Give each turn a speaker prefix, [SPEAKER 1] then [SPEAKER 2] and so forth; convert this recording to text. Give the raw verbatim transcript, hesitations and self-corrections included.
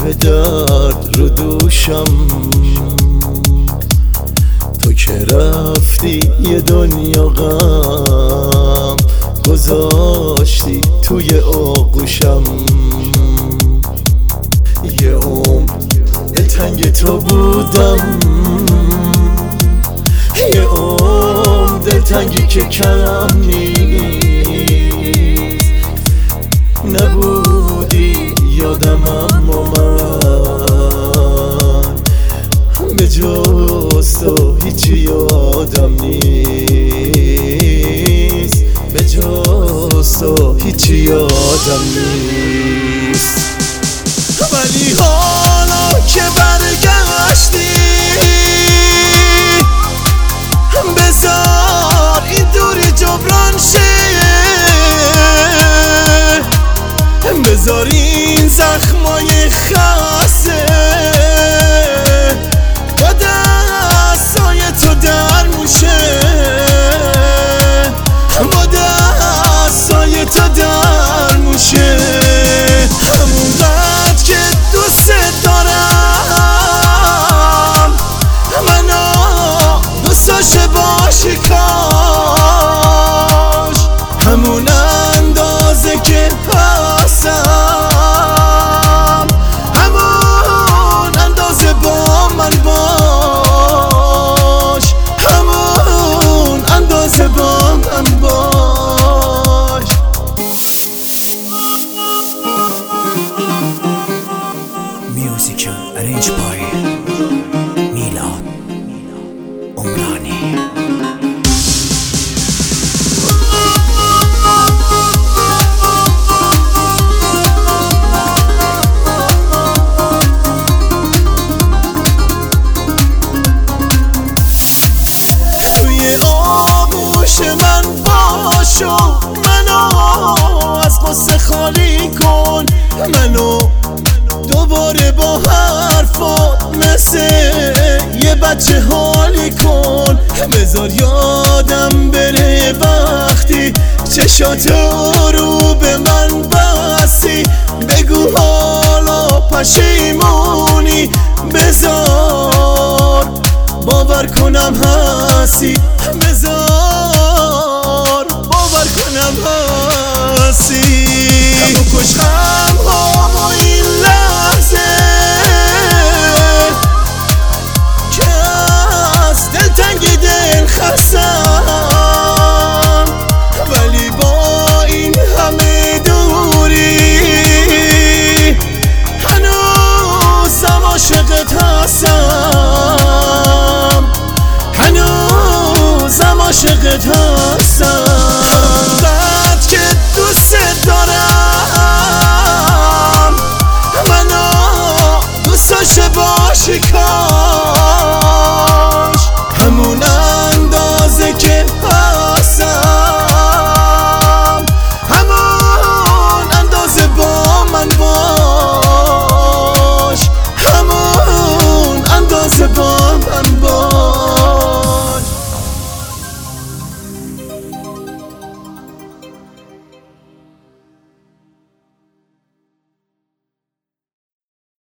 [SPEAKER 1] کوه درد رو دوشم، تو که رفتی یه دنیا غم گذاشتی توی آغوشم. یه عمر دلتنگ تو بودم، یه عمر دلتنگی که کم نیست. نبودی یادم اما من به جز تو هیچی یادم نیست، به جز تو هیچی یادم نیست. ولی حالا که برگشتی بذار این دوری جبران شه، بذار این زخمای خسته با دستای تو در موشه، با دستای تو در موشه. همونقدر که دوست دارم منو دوست داشته باشی کاش، همون اندازه که هستم همون اندازه با من باش، همون اندازه با من باش.
[SPEAKER 2] Music arranged by میلاد عمرانی.
[SPEAKER 1] توی آغوش من باشو، منو از قصه خالی کن، منو دوباره با حرفات مثل یه بچه حالی کن. بذار یادم بره وقتی چشاتو رو به من بستی، بگو حالا پشیمونی، بذار باور کنم هستی، بذار باور کنم هستی.